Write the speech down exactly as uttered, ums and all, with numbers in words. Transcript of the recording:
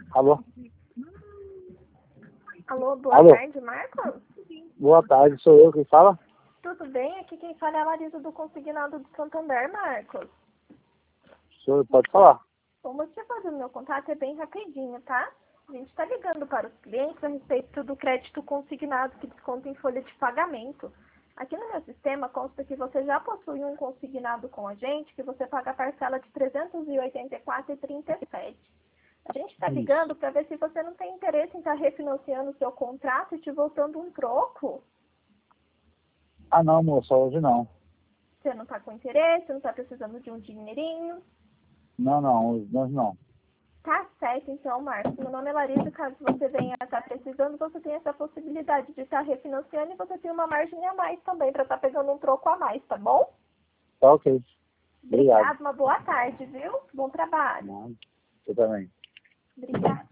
Alô? Alô, boa Alô? tarde, Marcos? Boa tarde, sou eu quem fala? Tudo bem? Aqui quem fala é a Larissa do Consignado do Santander, Marcos. O senhor pode falar? O motivo do meu contato é bem rapidinho, tá? A gente está ligando para os clientes a respeito do crédito consignado que desconta em folha de pagamento. Aqui no meu sistema consta que você já possui um consignado com a gente, que você paga a parcela de trezentos e oitenta e quatro reais e trinta e sete centavos. A gente está ligando para ver se você não tem interesse em estar refinanciando o seu contrato e te voltando um troco. Ah não, moça, hoje não. Você não está com interesse, não está precisando de um dinheirinho. Não, não, hoje nós não. Tá certo, então, Marcos. Meu nome é Larissa. Caso você venha a estar precisando, você tem essa possibilidade de estar refinanciando e você tem uma margem a mais também para estar pegando um troco a mais, tá bom? Tá ok. Obrigado. Obrigado, uma boa tarde, viu? Bom trabalho. Não, eu também. Obrigada.